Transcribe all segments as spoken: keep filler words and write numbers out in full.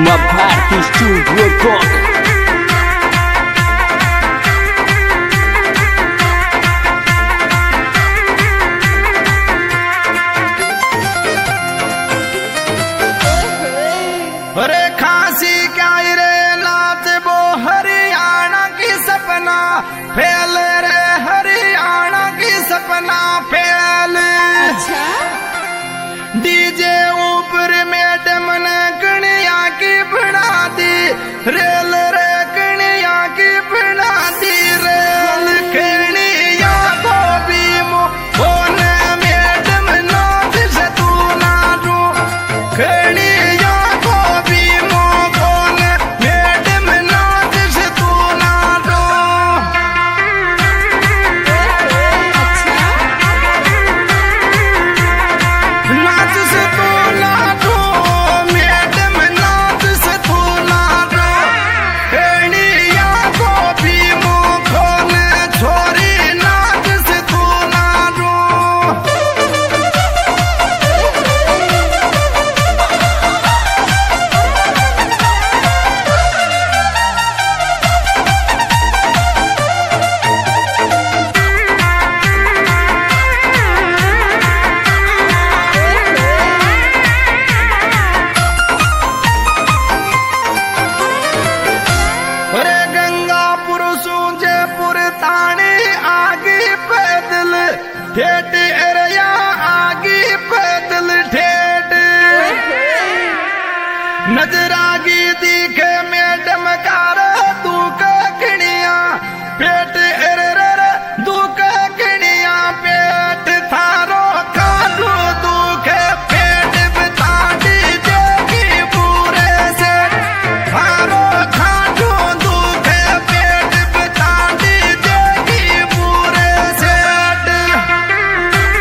uma parte Studio Rock. अरे खांसी क्या रे नाच वो हरियाणा की सपना फैल रे हरियाणा की सपना फैल। अच्छा डीजे ऊपर मैडम ने कणिया की बना दी रेल रे कणिया की बना दी रेल कणिया को भी मोहन मैडम नाच से तू नाचू कणिया ठेठ एरिया आगी पैदल ठेठ नजर आगी दिखे मैडम कार तू कणिया पेट एरर दू कणिया पेट थारो काटू दुखे पेट बताड़ी देगी पूरे से थारो खाटू दुखे पेट बताड़ी देगी पूरे से।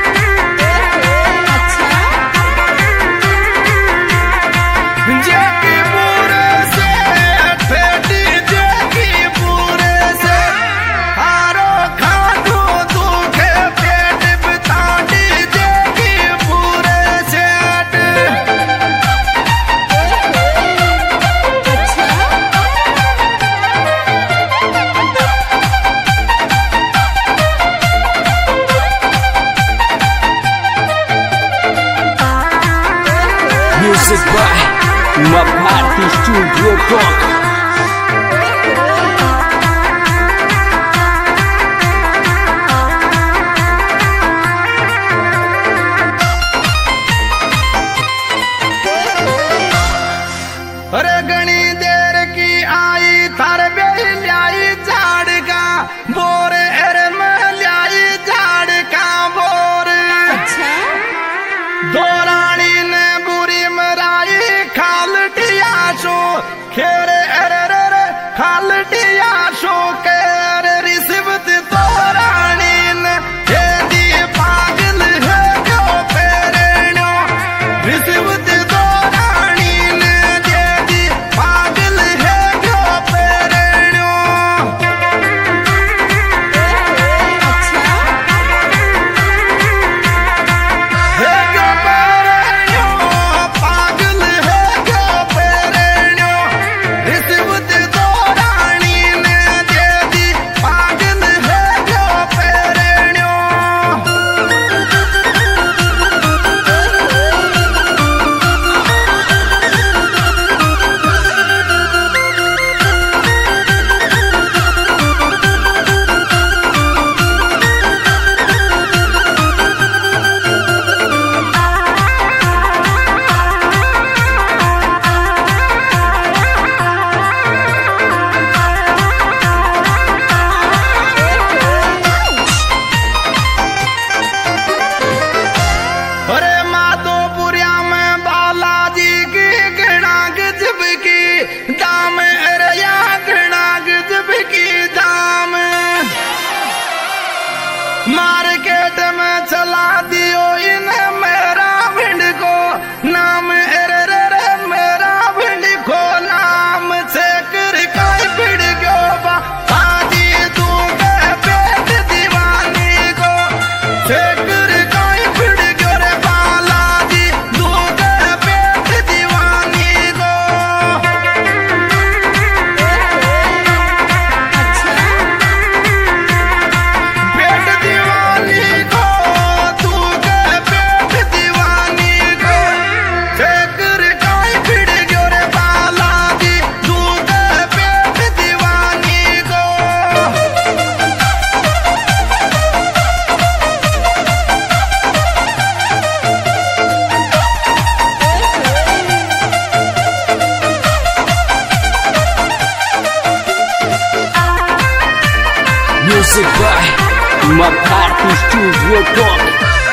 Music by McCarthy Studio Talk.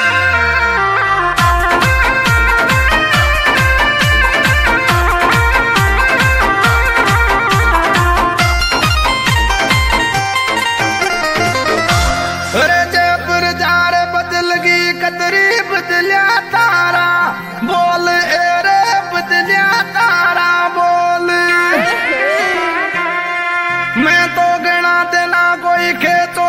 अरे जयपुर जा रे बदल गई कतरी बदलिया तारा बोल ए रे बदलिया तारा बोल मैं तो गणा देना कोई खेत